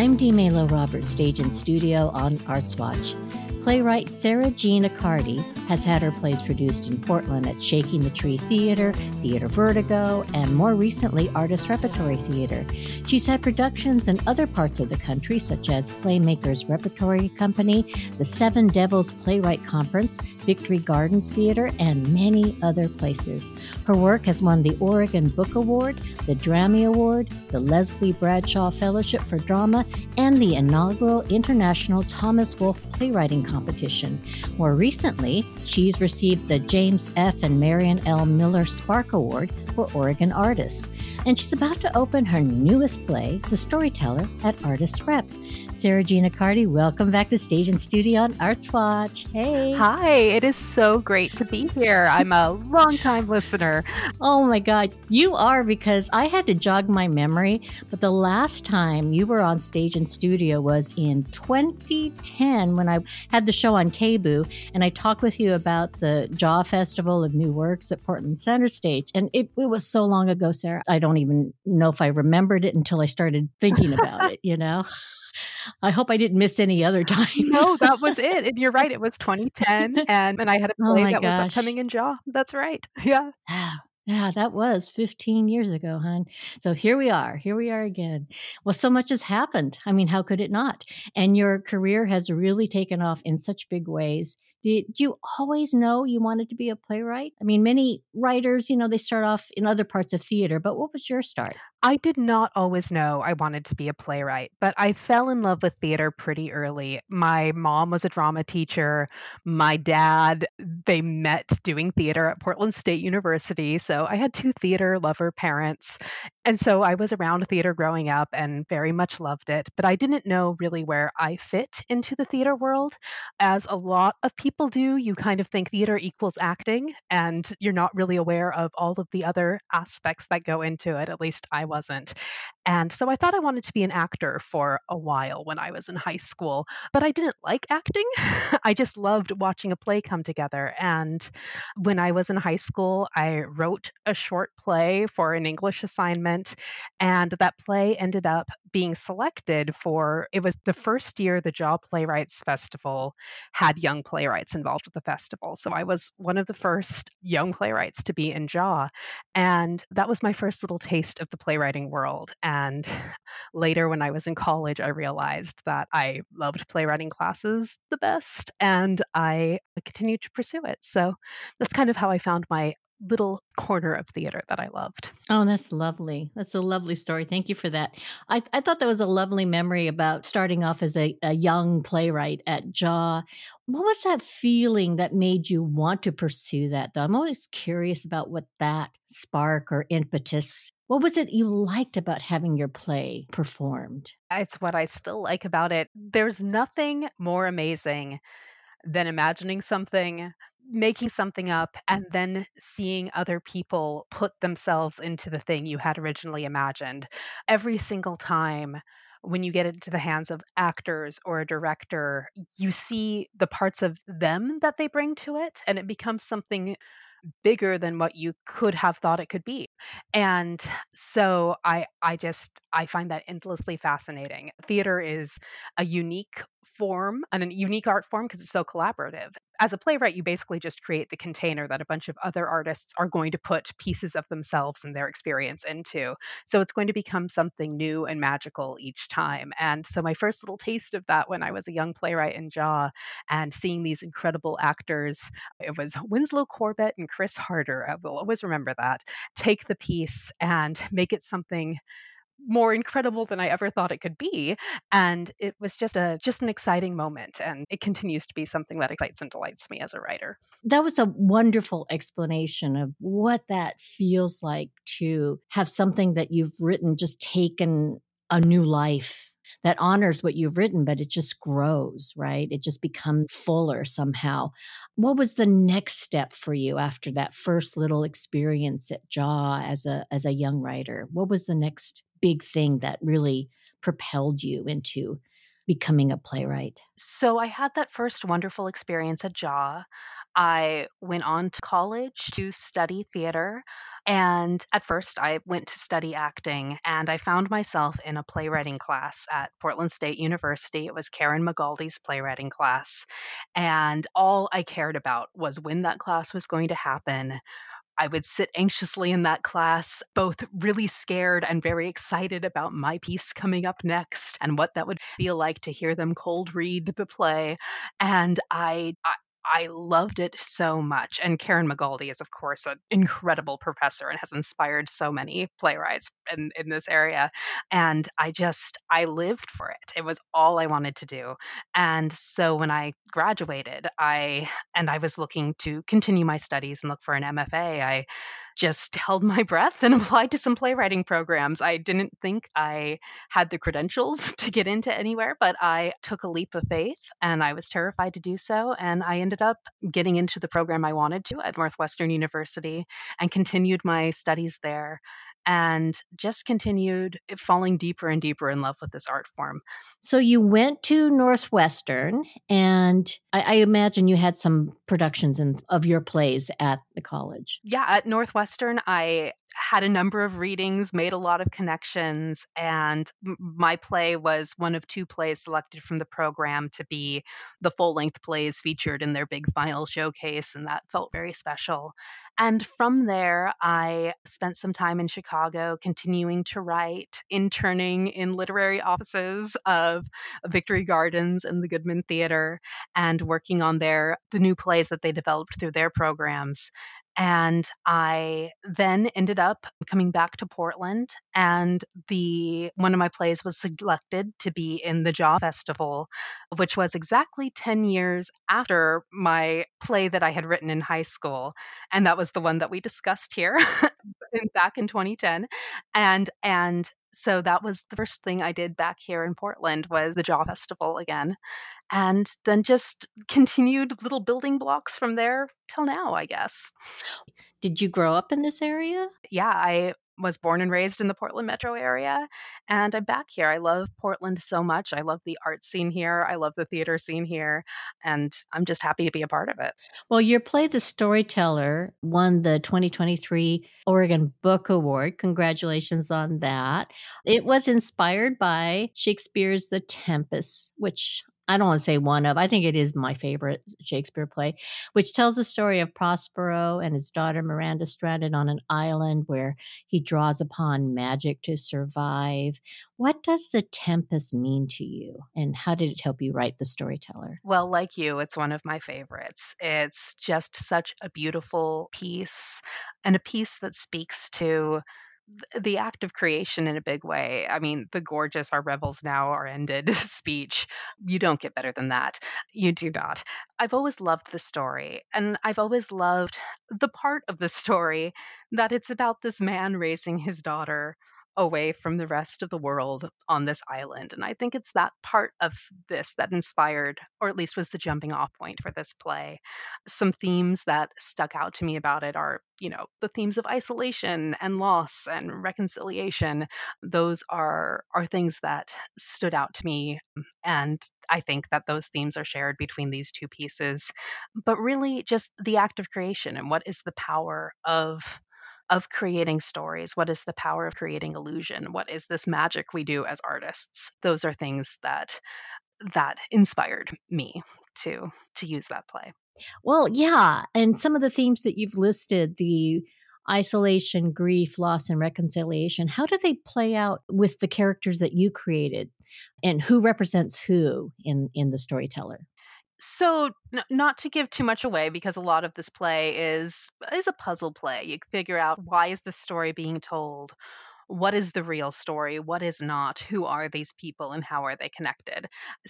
I'm Dee Melo Roberts, stage and studio on Arts Watch. Playwright Sarah Jean Accardi has had her plays produced in Portland at Shaking the Tree Theater, Theater Vertigo, and more recently, Artist Repertory Theater. She's had productions in other parts of the country, such as Playmakers Repertory Company, the Seven Devils Playwright Conference, Victory Gardens Theater, and many other places. Her work has won the Oregon Book Award, the Drammy Award, the Leslie Bradshaw Fellowship for Drama, and the inaugural International Thomas Wolfe Playwriting Competition. More recently, she's received the James F. and Marion L. Miller Spark Award for Oregon Artists. And she's about to open her newest play, The Storyteller, at Artist Rep. Sarah Jean Accardi, welcome back to Stage and Studio on Arts Watch. Hey. Hi, it is so great to be here. I'm a longtime listener. Oh my God, you are, because I had to jog my memory, but the last time you were on Stage and Studio was in 2010 when I had the show on KBOO, and I talked with you about the Jaw Festival of New Works at Portland Center Stage. And it was so long ago, Sarah. I don't even know if I remembered it until I started thinking about it, you know? I hope I didn't miss any other times. No, that was it. And you're right. It was 2010. And I had a play that was upcoming in Jaw. That's right. Yeah. Yeah, that was 15 years ago, hon. So here we are again. Well, so much has happened. I mean, how could it not? And your career has really taken off in such big ways. Did you always know you wanted to be a playwright? I mean, many writers, they start off in other parts of theater, but what was your start? I did not always know I wanted to be a playwright, but I fell in love with theater pretty early. My mom was a drama teacher. My dad, they met doing theater at Portland State University. So I had two theater lover parents. And so I was around theater growing up and very much loved it, but I didn't know really where I fit into the theater world. As a lot of people do, you kind of think theater equals acting, and you're not really aware of all of the other aspects that go into it. At least I wasn't. And so I thought I wanted to be an actor for a while when I was in high school, but I didn't like acting. I just loved watching a play come together. And when I was in high school, I wrote a short play for an English assignment, and that play ended up being selected for, it was the first year the Jaw Playwrights Festival had young playwrights involved with the festival. So I was one of the first young playwrights to be in Jaw. And that was my first little taste of the playwriting world. And later, when I was in college, I realized that I loved playwriting classes the best, and I continued to pursue it. So that's kind of how I found my little corner of theater that I loved. Oh, that's lovely. That's a lovely story. Thank you for that. I thought that was a lovely memory about starting off as a young playwright at Jaw. What was that feeling that made you want to pursue that, though? I'm always curious about what that spark or impetus, what was it you liked about having your play performed? It's what I still like about it. There's nothing more amazing than imagining something, making something up, and then seeing other people put themselves into the thing you had originally imagined. Every single time when you get into the hands of actors or a director, you see the parts of them that they bring to it, and it becomes something bigger than what you could have thought it could be. And so I find that endlessly fascinating. Theater is a unique form and a unique art form because it's so collaborative. As a playwright, you basically just create the container that a bunch of other artists are going to put pieces of themselves and their experience into. So it's going to become something new and magical each time. And so my first little taste of that when I was a young playwright in Jaw and seeing these incredible actors, it was Winslow Corbett and Chris Harder. I will always remember that. Take the piece and make it something more incredible than I ever thought it could be. And it was just an exciting moment. And it continues to be something that excites and delights me as a writer. That was a wonderful explanation of what that feels like to have something that you've written just taken a new life that honors what you've written, but it just grows, right? It just becomes fuller somehow. What was the next step for you after that first little experience at Jaw as a young writer? What was the next big thing that really propelled you into becoming a playwright? So I had that first wonderful experience at Jaw. I went on to college to study theater. And at first, I went to study acting, and I found myself in a playwriting class at Portland State University. It was Karen McGaldy's playwriting class. And all I cared about was when that class was going to happen. I would sit anxiously in that class, both really scared and very excited about my piece coming up next and what that would feel like to hear them cold read the play. And I loved it so much. And Karen McGaldy is, of course, an incredible professor and has inspired so many playwrights in this area. And I lived for it. It was all I wanted to do. And so when I graduated, I was looking to continue my studies and look for an MFA. I just held my breath and applied to some playwriting programs. I didn't think I had the credentials to get into anywhere, but I took a leap of faith and I was terrified to do so. And I ended up getting into the program I wanted to at Northwestern University and continued my studies there and just continued falling deeper and deeper in love with this art form. So you went to Northwestern, and I imagine you had some productions of your plays at the college. Yeah, at Northwestern, I had a number of readings, made a lot of connections, and my play was one of two plays selected from the program to be the full length plays featured in their big final showcase, and that felt very special. And from there, I spent some time in Chicago continuing to write, interning in literary offices of Victory Gardens and the Goodman Theater, and working on the new plays that they developed through their programs. And I then ended up coming back to Portland, and the one of my plays was selected to be in the Jaw Festival, which was exactly 10 years after my play that I had written in high school, and that was the one that we discussed here back in 2010. And so that was the first thing I did back here in Portland was the Jaw Festival again, and then just continued little building blocks from there till now, I guess. Did you grow up in this area? Yeah, I was born and raised in the Portland metro area, and I'm back here. I love Portland so much. I love the art scene here. I love the theater scene here, and I'm just happy to be a part of it. Well, your play, The Storyteller, won the 2023 Oregon Book Award. Congratulations on that. It was inspired by Shakespeare's The Tempest, which I don't want to say one of, I think it is my favorite Shakespeare play, which tells the story of Prospero and his daughter Miranda stranded on an island where he draws upon magic to survive. What does The Tempest mean to you, and how did it help you write The Storyteller? Well, like you, it's one of my favorites. It's just such a beautiful piece and a piece that speaks to the act of creation in a big way. I mean, the gorgeous "Our revels now are ended" speech. You don't get better than that. You do not. I've always loved the story, and I've always loved the part of the story that it's about this man raising his daughter away from the rest of the world on this island. And I think it's that part of this that inspired, or at least was the jumping off point for this play. Some themes that stuck out to me about it are, the themes of isolation and loss and reconciliation. Those are things that stood out to me, and I think that those themes are shared between these two pieces. But really just the act of creation and what is the power of creating stories? What is the power of creating illusion? What is this magic we do as artists? Those are things that inspired me to use that play. Well, yeah, and some of the themes that you've listed, the isolation, grief, loss, and reconciliation, how do they play out with the characters that you created? And who represents who in The Storyteller? So, not to give too much away, because a lot of this play is a puzzle play. You figure out, why is this story being told? What is the real story? What is not? Who are these people and how are they connected?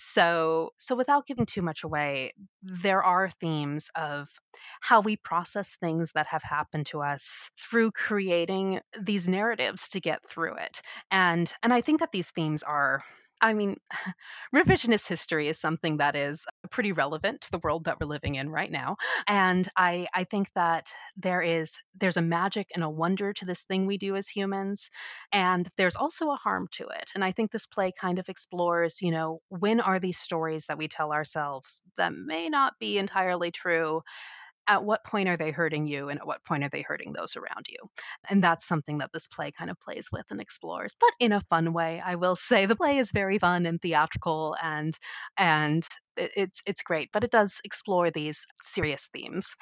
So without giving too much away, there are themes of how we process things that have happened to us through creating these narratives to get through it. And I think that these themes are, I mean, revisionist history is something that is pretty relevant to the world that we're living in right now. And I think that there's a magic and a wonder to this thing we do as humans, and there's also a harm to it. And I think this play kind of explores, when are these stories that we tell ourselves that may not be entirely true, At what point are they hurting you, and at what point are they hurting those around you? And that's something that this play kind of plays with and explores, but in a fun way. I will say the play is very fun and theatrical, and it's great, but it does explore these serious themes.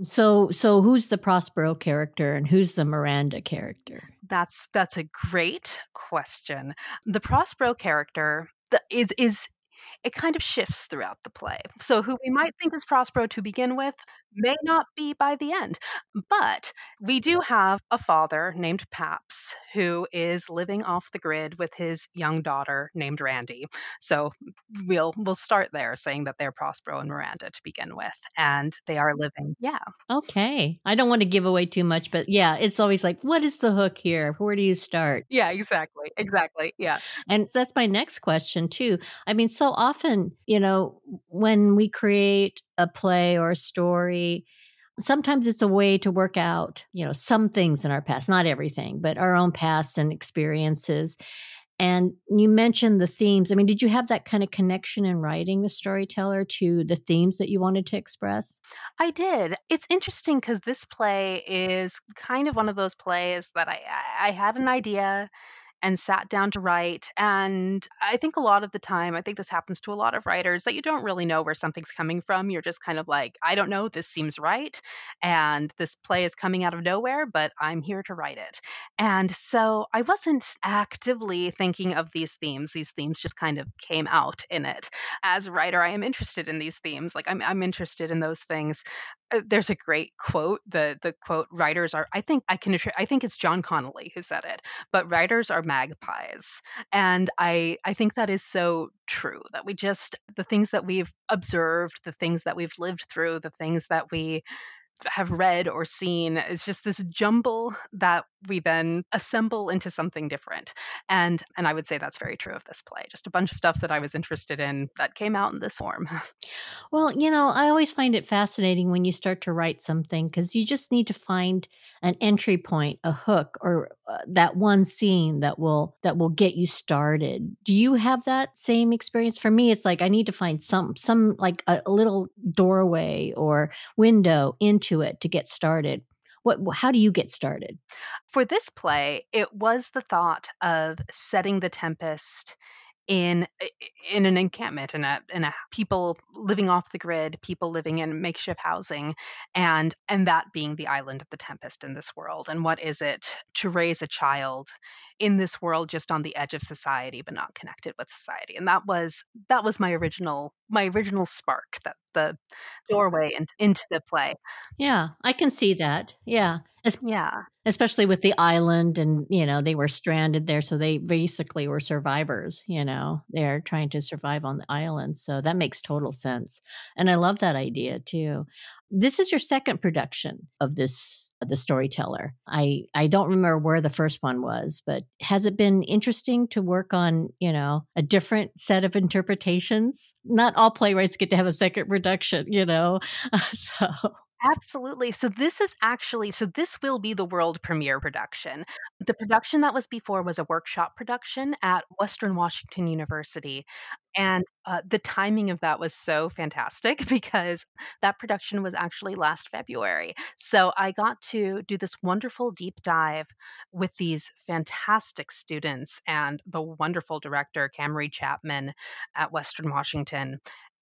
So who's the Prospero character and who's the Miranda character? That's a great question. The Prospero character is it kind of shifts throughout the play. So who we might think is Prospero to begin with may not be by the end. But we do have a father named Paps who is living off the grid with his young daughter named Randy. So we'll start there saying that they're Prospero and Miranda to begin with. And they are living, yeah. Okay. I don't want to give away too much, but yeah, it's always like, what is the hook here? Where do you start? Yeah, exactly. Exactly. Yeah. And that's my next question too. I mean, so often, when we create a play or a story, sometimes it's a way to work out, some things in our past, not everything, but our own past and experiences. And you mentioned the themes. I mean, did you have that kind of connection in writing The Storyteller to the themes that you wanted to express? I did. It's interesting because this play is kind of one of those plays that I had an idea and sat down to write. And I think a lot of the time, I think this happens to a lot of writers, that you don't really know where something's coming from. You're just kind of like, I don't know, this seems right. And this play is coming out of nowhere, but I'm here to write it. And so I wasn't actively thinking of these themes. These themes just kind of came out in it. As a writer, I am interested in these themes. Like I'm interested in those things. There's a great quote. The quote, writers are, I think it's John Connolly who said it, but writers are magpies. And I think that is so true, that we just, the things that we've observed, the things that we've lived through, the things that we have read or seen is just this jumble that we then assemble into something different. And I would say that's very true of this play. Just a bunch of stuff that I was interested in that came out in this form. Well, I always find it fascinating when you start to write something because you just need to find an entry point, a hook, or that one scene that will get you started. Do you have that same experience? For me, it's like I need to find some like a little doorway or window into it to get started. How do you get started? For this play, it was the thought of setting the Tempest in in an encampment, in a people living off the grid, people living in makeshift housing, and that being the island of the Tempest in this world. And what is it to raise a child in this world just on the edge of society but not connected with society? And that was my original spark, that the doorway into the play. Yeah, I can see that. Yeah. Yeah. Especially with the island and, they were stranded there, so they basically were survivors, They're trying to survive on the island, so that makes total sense, and I love that idea too. This is your second production of The Storyteller. I don't remember where the first one was, but has it been interesting to work on, a different set of interpretations? Not all playwrights get to have a second production, So Absolutely. So this will be the world premiere production. The production that was before was a workshop production at Western Washington University, and, the timing of that was so fantastic because that production was actually last February. So I got to do this wonderful deep dive with these fantastic students and the wonderful director, Camry Chapman at Western Washington,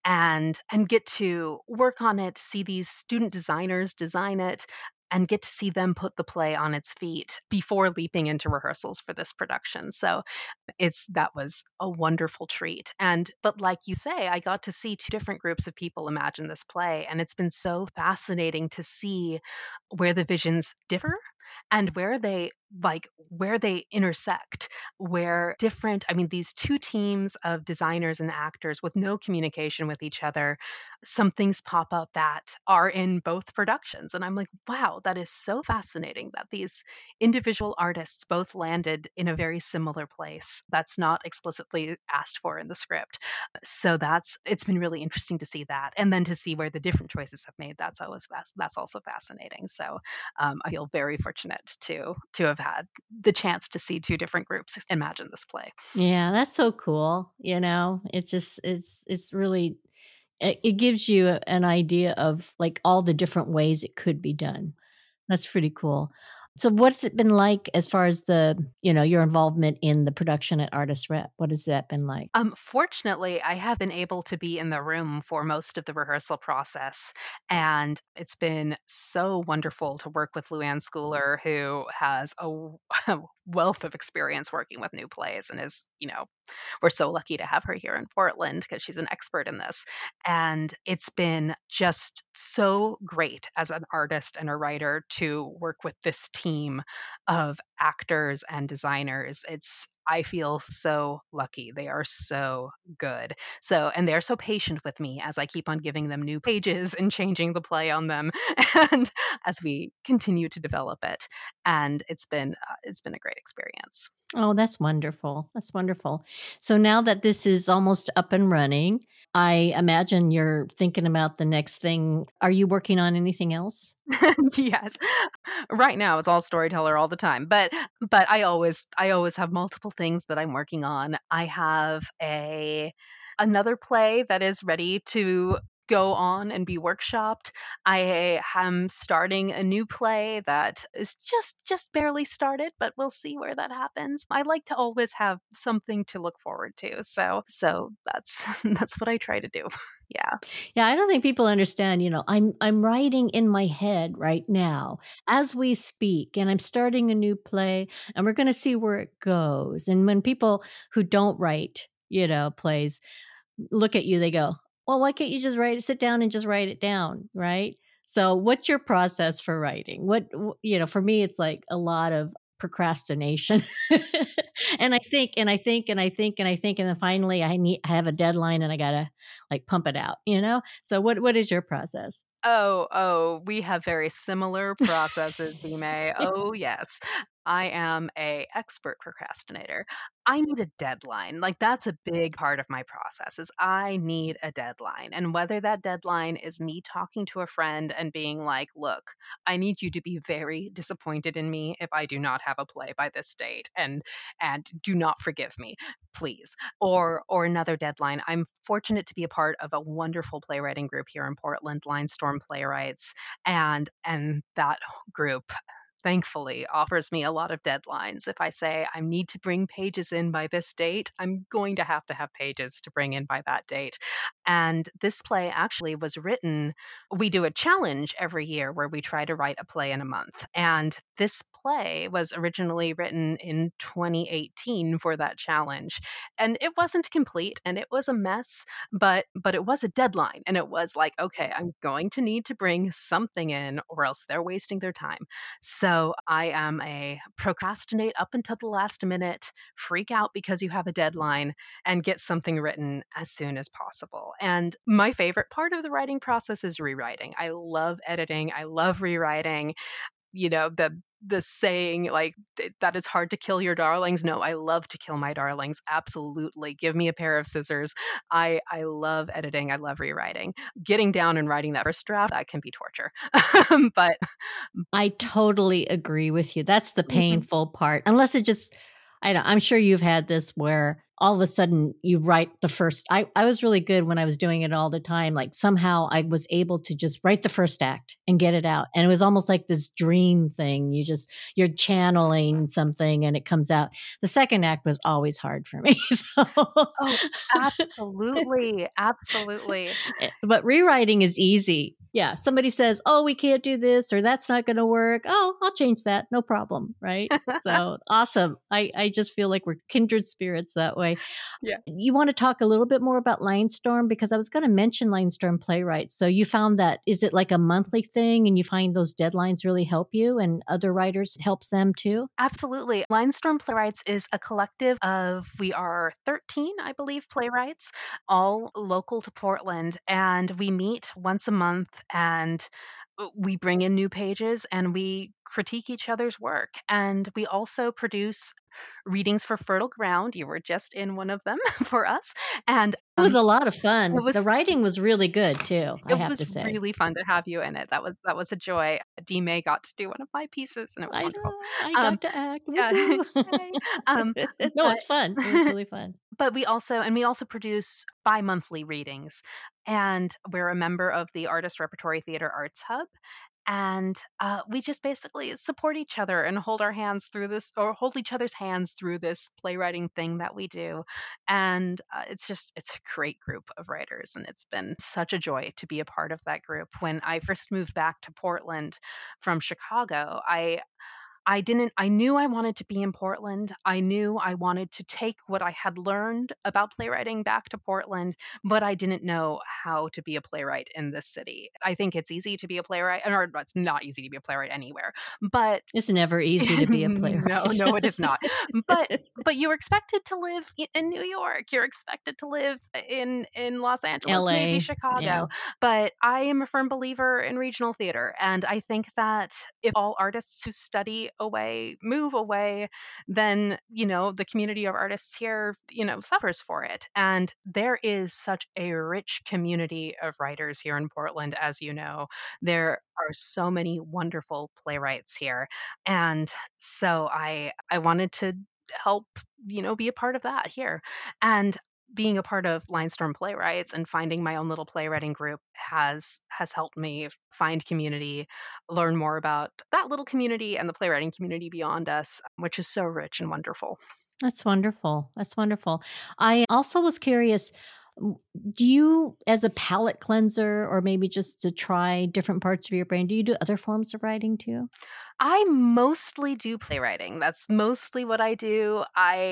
and get to work on it, see these student designers design it, and get to see them put the play on its feet before leaping into rehearsals for this production. So that was a wonderful treat. But like you say, I got to see two different groups of people imagine this play, and it's been so fascinating to see where the visions differ and where they intersect, where different, I mean, these two teams of designers and actors with no communication with each other, some things pop up that are in both productions, and I'm like, wow, that is so fascinating that these individual artists both landed in a very similar place that's not explicitly asked for in the script. So it's been really interesting to see that, and then to see where the different choices have made. That's also fascinating. So I feel very fortunate to have had the chance to see two different groups imagine this play. yeah, that's so cool, It's just it's really it gives you an idea of like all the different ways it could be done. That's pretty cool. So what's it been like as far as your involvement in the production at Artist Rep? What has that been like? Fortunately, I have been able to be in the room for most of the rehearsal process, and it's been so wonderful to work with Luann Schooler, who has a wealth of experience working with new plays and is, we're so lucky to have her here in Portland because she's an expert in this. And it's been just so great as an artist and a writer to work with this team of actors and designers. I feel so lucky. They are so good. And they're so patient with me as I keep on giving them new pages and changing the play on them and as we continue to develop it. And it's been a great experience. Oh, that's wonderful. That's wonderful. So now that this is almost up and running, I imagine you're thinking about the next thing. Are you working on anything else? Yes. Right now, it's all storyteller all the time, but I always have multiple things that I'm working on. I have a another play that is ready to go on and be workshopped. I am starting a new play that is just barely started, but we'll see where that happens. I like to always have something to look forward to. So that's that's what I try to do. Yeah. Yeah, I don't think people understand, I'm writing in my head right now as we speak, and I'm starting a new play, and we're going to see where it goes. And when people who don't write, plays look at you, they go, "Well, why can't you just sit down and just write it down, right?" So, what's your process for writing? For me, it's like a lot of procrastination. And I think and I think and I think and I think and then finally I have a deadline and I got to like pump it out. So what is your process? Oh, we have very similar processes, May. Oh, yes. I am a expert procrastinator. I need a deadline. Like that's a big part of my process is I need a deadline. And whether that deadline is me talking to a friend and being like, "Look, I need you to be very disappointed in me if I do not have a play by this date and do not forgive me, please." Or another deadline. I'm fortunate to be a part of a wonderful playwriting group here in Portland, Linestorm Playwrights, and that group thankfully offers me a lot of deadlines. If I say I need to bring pages in by this date, I'm going to have pages to bring in by that date. And this play actually was written, we do a challenge every year where we try to write a play in a month. And this play was originally written in 2018 for that challenge. And it wasn't complete and it was a mess, but it was a deadline and it was like, okay, I'm going to need to bring something in or else they're wasting their time. So I am a procrastinate up until the last minute, freak out because you have a deadline, and get something written as soon as possible. And my favorite part of the writing process is rewriting. I love editing. I love rewriting. The saying like that it's hard to kill your darlings. No, I love to kill my darlings. Absolutely. Give me a pair of scissors. I love editing. I love rewriting. Getting down and writing that first draft, that can be torture. But I totally agree with you. That's the Mhm. painful part. Unless it just I'm sure you've had this where all of a sudden you write the first I was really good when I was doing it all the time. Like somehow I was able to just write the first act and get it out. And it was almost like this dream thing. You're channeling something and it comes out. The second act was always hard for me. So Oh, absolutely, absolutely. But rewriting is easy. Yeah, somebody says, "Oh, we can't do this," or "That's not going to work." Oh, I'll change that. No problem, right? So awesome. I just feel like we're kindred spirits that way. Yeah. You want to talk a little bit more about Linestorm because I was going to mention Linestorm Playwrights. So you found that is it like a monthly thing, and you find those deadlines really help you, and other writers it helps them too? Absolutely. Linestorm Playwrights is a collective of, we are 13, I believe, playwrights, all local to Portland. And we meet once a month and we bring in new pages and we critique each other's work. And we also produce readings for Fertile Ground. You were just in one of them for us, and It was a lot of it fun. The was writing was really good too, I it have was to say. really fun to have you in it. That was a joy. D. May got to do one of my pieces, and it was I wonderful. know, I Um, got to act, yeah, woohoo. yay. No, But it's fun. It was really fun. but we also produce bi-monthly readings, and we're a member of the Artist Repertory Theater Arts Hub, and we just basically support each other and hold each other's hands through this playwriting thing that we do. And it's a great group of writers, and it's been such a joy to be a part of that group. When I first moved back to Portland from Chicago, I knew I wanted to be in Portland. I knew I wanted to take what I had learned about playwriting back to Portland, but I didn't know how to be a playwright in this city. I think it's easy to be a playwright, or it's not easy to be a playwright anywhere, but It's never easy to be a no, playwright. no, it is not. But you're expected to live in New York. You're expected to live in Los Angeles, maybe LA, yeah. Chicago. But I am a firm believer in regional theater, and I think that if all artists who study away move away, then the community of artists here suffers for it. And there is such a rich community of writers here in Portland, as you know. There are so many wonderful playwrights here, and so I wanted to help, be a part of that here. And being a part of Limestone Playwrights and finding my own little playwriting group has helped me find community, learn more about that little community and the playwriting community beyond us, which is so rich and wonderful. That's wonderful. That's wonderful. I also was curious, w do you, as a palate cleanser or maybe just to try different parts of your brain, do you do other forms of writing too? I mostly do playwriting. That's mostly what I do.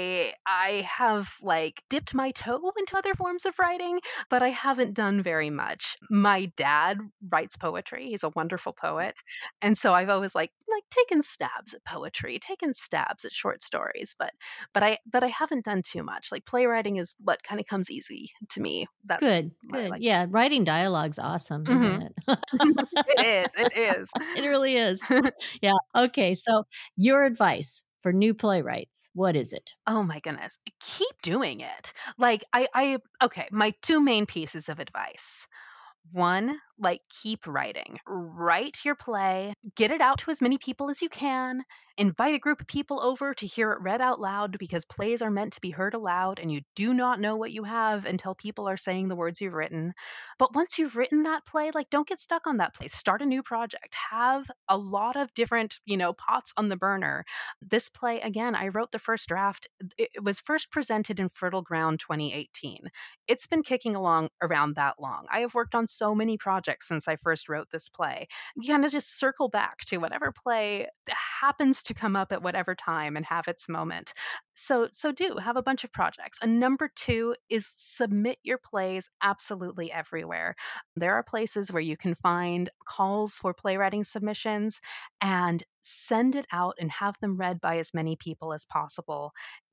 I have like dipped my toe into other forms of writing, but I haven't done very much. My dad writes poetry. He's a wonderful poet. And so I've always like taken stabs at poetry, taken stabs at short stories, but I haven't done too much. Like playwriting is what kind of comes easy to me. That's Good, what I good. like. Yeah, writing dialogue's awesome, isn't Mhm. it? It is. It is. It really is. Yeah, okay, so your advice for new playwrights, what is it? Oh my goodness. Keep doing it. Like I okay, my two main pieces of advice. One, like keep writing. Write your play, get it out to as many people as you can, invite a group of people over to hear it read out loud because plays are meant to be heard aloud and you do not know what you have until people are saying the words you've written. But once you've written that play, like don't get stuck on that play. Start a new project. Have a lot of different, pots on the burner. This play again, I wrote the first draft. It was first presented in Fertile Ground 2018. It's been kicking along around that long. I have worked on so many projects since I first wrote this play. You kind of just circle back to whatever play happens to come up at whatever time and have its moment. So do have a bunch of projects. And number two is submit your plays absolutely everywhere. There are places where you can find calls for playwriting submissions and send it out and have them read by as many people as possible.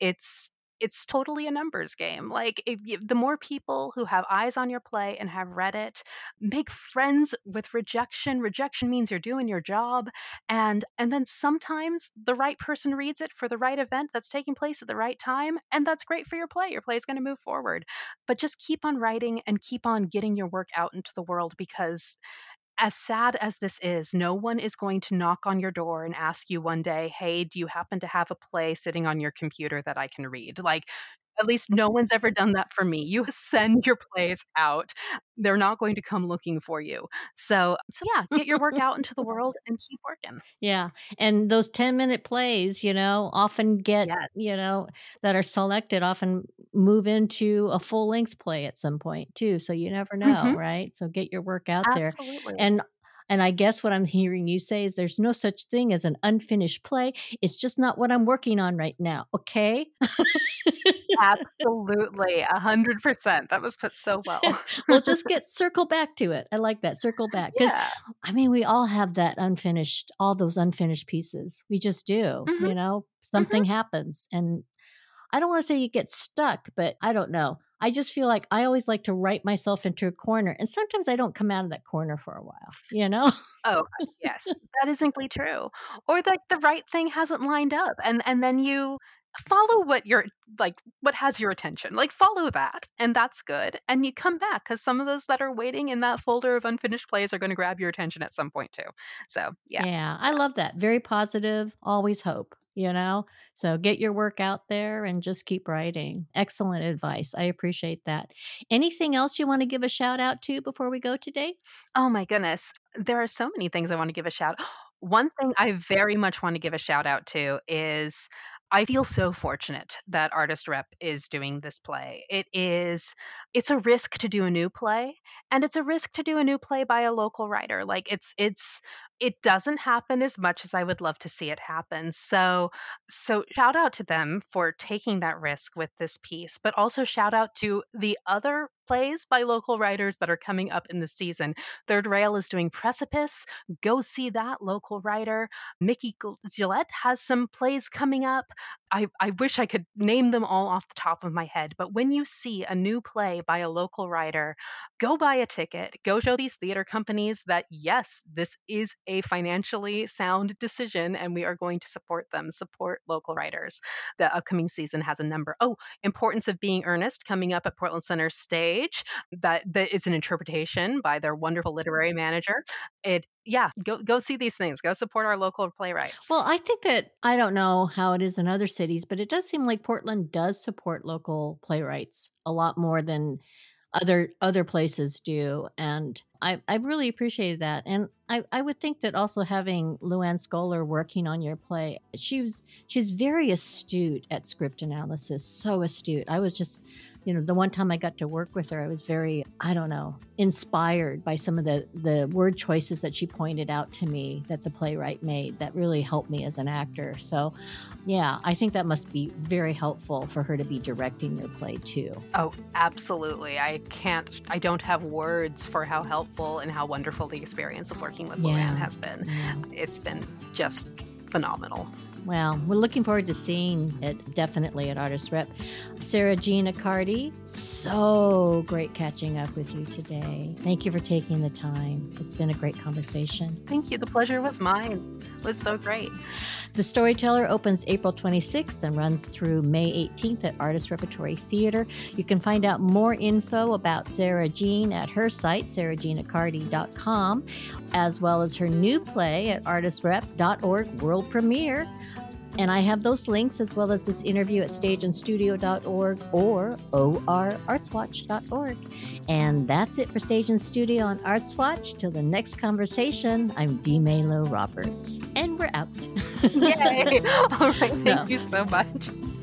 It's totally a numbers game. Like the more people who have eyes on your play and have read it, make friends with rejection. Rejection means you're doing your job, and then sometimes the right person reads it for the right event that's taking place at the right time, and that's great for your play. Your play is going to move forward. But just keep on writing and keep on getting your work out into the world because as sad as this is, no one is going to knock on your door and ask you one day, "Hey, do you happen to have a play sitting on your computer that I can read?" Like, at least no one's ever done that for me. You send your plays out. They're not going to come looking for you. So yeah, get your work out into the world and keep working. Yeah, and those 10-minute plays, often get, Yes. that are selected often move into a full-length play at some point too, so you never know, Mhm. right? So get your work out there. Absolutely. And and I guess what I'm hearing you say is there's no such thing as an unfinished play, it's just not what I'm working on right now, okay? Absolutely. 100%. That was put so well. Well, just circle back to it. I like that, circle back because Yeah. I mean, we all have that unfinished all those unfinished pieces. We just do, Mhm. Mhm. Something happens, and I don't wanna say you get stuck, but I don't know. I just feel like I always like to write myself into a corner, and sometimes I don't come out of that corner for a while, you know? Oh, yes. That is simply true. Or like the right thing hasn't lined up and then you follow what has your attention. Like follow that, and that's good. And you come back because some of those that are waiting in that folder of unfinished plays are going to grab your attention at some point too. So yeah. Yeah, I love that. Very positive, always hope, you know? So get your work out there and just keep writing. Excellent advice. I appreciate that. Anything else you want to give a shout out to before we go today? Oh my goodness. There are so many things I want to give a shout. One thing I very much want to give a shout out to is I feel so fortunate that Artist Rep is doing this play. It's a risk to do a new play, and it's a risk to do a new play by a local writer. Like it doesn't happen as much as I would love to see it happen. So shout out to them for taking that risk with this piece, but also shout out to the other plays by local writers that are coming up in the season. Third Rail is doing Precipice. Go see that local writer. Mickey Gillette has some plays coming up. I wish I could name them all off the top of my head, but when you see a new play by a local writer, go buy a ticket. Go show these theater companies that, yes, this is a financially sound decision and we are going to support them, support local writers. The upcoming season has a number. Oh, Importance of Being Earnest coming up at Portland Center Stage. That it's an interpretation by their wonderful literary manager. Yeah, go see these things. Go support our local playwrights. Well, I think that I don't know how it is in other cities, but it does seem like Portland does support local playwrights a lot more than other places do, and I really appreciated that. And I would think that also having Luann Scholar working on your play, she's very astute at script analysis, so astute. I was just, the one time I got to work with her, I was very, I don't know, inspired by some of the word choices that she pointed out to me that the playwright made that really helped me as an actor. So yeah, I think that must be very helpful for her to be directing your play too. Oh, absolutely. I don't have words for how helpful and how wonderful the experience of working with Luann has been. Yeah. It's been just phenomenal. Well, we're looking forward to seeing it definitely at Artist Rep. Sarah Jean Accardi, so great catching up with you today. Thank you for taking the time. It's been a great conversation. Thank you. The pleasure was mine. It was so great. The Storyteller opens April 26th and runs through May 18th at Artist Repertory Theater. You can find out more info about Sarah Jean at her site, sarahjeanaccardi.com, as well as her new play at artistrep.org world premiere. And I have those links as well as this interview at stageandstudio.org or orartswatch.org. And that's it for Stage and Studio on Artswatch. Till the next conversation, I'm D. Malo Roberts. And we're out. Yay! All right. Thank you so much.